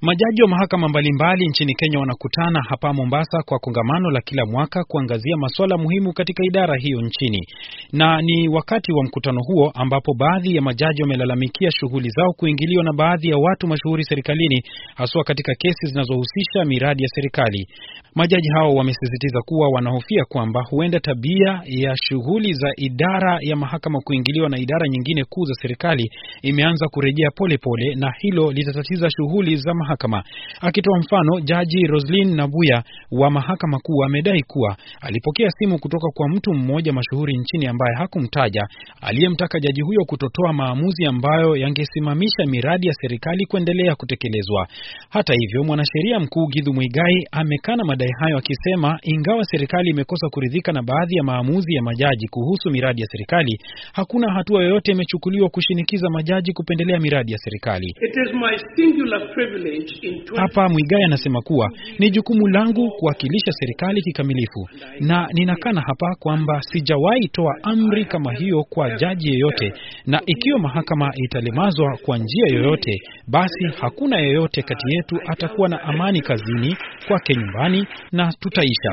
Majaji wa mahakama mbalimbali nchini Kenya wanakutana hapa Mombasa kwa kongamano la kila mwaka kuangazia masuala muhimu katika idara hiyo nchini. Na ni wakati wa mkutano huo ambapo baadhi ya majaji wamelalamikia shughuli zao kuingiliwa na baadhi ya watu mashuhuri serikalini, haswa katika kesi zinazohusisha miradi ya serikali. Majaji hao wamesisitiza kuwa wanahofia kwamba huenda tabia ya shughuli za idara ya mahakama kuingiliwa na idara nyingine kuu za serikali imeanza kurejea polepole, na hilo litatatiza shughuli za mahakama. Akitoa mfano, Jaji Roslyn Nabuya wa mahakama kuu amedai kuwa alipokea simu kutoka kwa mtu mmoja mashuhuri nchini ambaye hakumtaja, aliyemtaka jaji huyo kutotoa maamuzi ambayo yangesimamisha miradi ya serikali kuendelea kutekelezwa. Hata hivyo, mwanasheria mkuu Githu Muigai amekana madai hayo, akisema ingawa serikali imekosa kuridhika na baadhi ya maamuzi ya majaji kuhusu miradi ya serikali, hakuna hatua yoyote imechukuliwa kushinikiza majaji kupendelea miradi ya serikali. It is my singular privilege. Hapa Muigai anasema kuwa ni jukumu langu kuwakilisha serikali kikamilifu, na ninakana hapa kwamba sijawahi toa amri kama hiyo kwa jaji yeyote, na ikiwa mahakama italemazwa kwa njia yoyote, basi hakuna yeyote kati yetu atakuwa na amani kazini, kwake nyumbani, na tutaisha.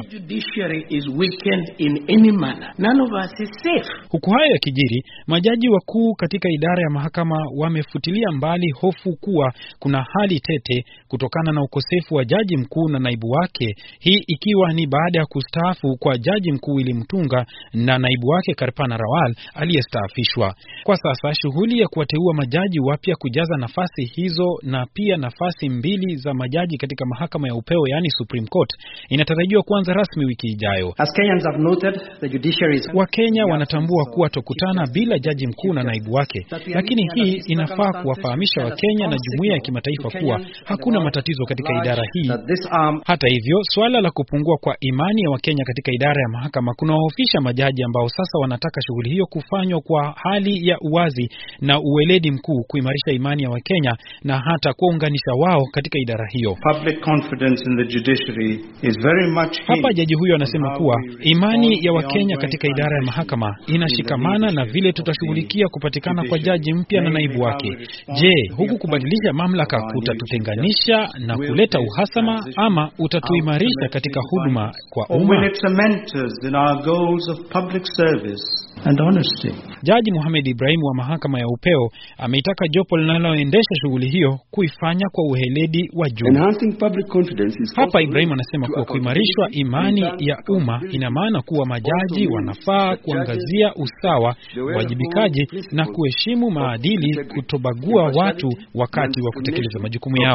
Huku hayo yakijiri, majaji wakuu katika idara ya mahakama wamefutilia mbali hofu kuwa kuna hali tete kutokana na ukosefu wa jaji mkuu na naibu wake, hii ikiwa ni baada ya kustaafu kwa jaji mkuu Willy Mutunga na naibu wake Karpana Rawal aliyestaafishwa. Kwa sasa shughuli ya kuwateua majaji wapya kujaza nafasi hizo na pia nafasi mbili za majaji katika mahakama ya upeo, yani Supreme Court, inatarajiwa kuanza rasmi wiki ijayo. Wakenya wanatambua kuwa tokutana bila jaji mkuu na naibu wake, lakini hii inafaa kuwafahamisha Wakenya na jumuiya ya kimataifa kuwa hakuna matatizo katika idara hii. Hata hivyo, swala la kupungua kwa imani ya Wakenya katika idara ya mahakama kunawahofisha majaji ambao sasa wanataka shughuli hiyo kufanywa kwa hali ya uwazi na uweledi mkuu, kuimarisha imani ya Wakenya na hata kuunganisha wao katika idara hiyo. Hapa jaji huyo anasema kuwa imani ya Wakenya katika idara ya mahakama inashikamana na vile tutashughulikia kupatikana kwa jaji mpya na naibu wake. Je, huku kubadilisha mamlaka kutatutenganisha na kuleta uhasama, ama utatuimarisha katika huduma kwa umma? Jaji Mohamed Ibrahim wa mahakama ya upeo ameitaka jopo linaloendesha shughuli hiyo kuifanya kwa uheledi wa juu. Hapa Ibrahim anasema kuwa kuimarishwa imani ya umma ina maana kuwa majaji wanafaa kuangazia usawa, wajibikaji na kuheshimu maadili, kutobagua watu wakati wa kutekeleza majukumu yao.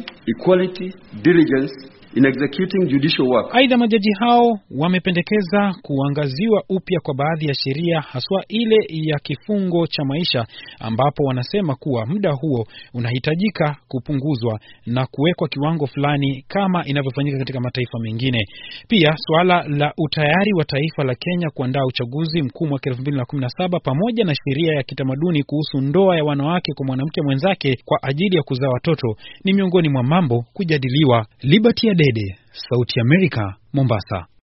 In executing judicial work. Aidha, majaji hao wamependekeza kuangaziwa upya kwa baadhi ya sheria, haswa ile ya kifungo cha maisha, ambapo wanasema kuwa muda huo unahitajika kupunguzwa na kuwekwa kiwango fulani kama inavyofanyika katika mataifa mengine. Pia swala la utayari wa taifa la Kenya kuandaa uchaguzi mkuu mwaka 2017 pamoja na sheria ya kitamaduni kuhusu ndoa ya wanawake kwa mwanamke mwenzake kwa ajili ya kuzaa watoto ni miongoni mwa mambo kujadiliwa. Liberty Adede, Sauti ya Amerika, Mombasa.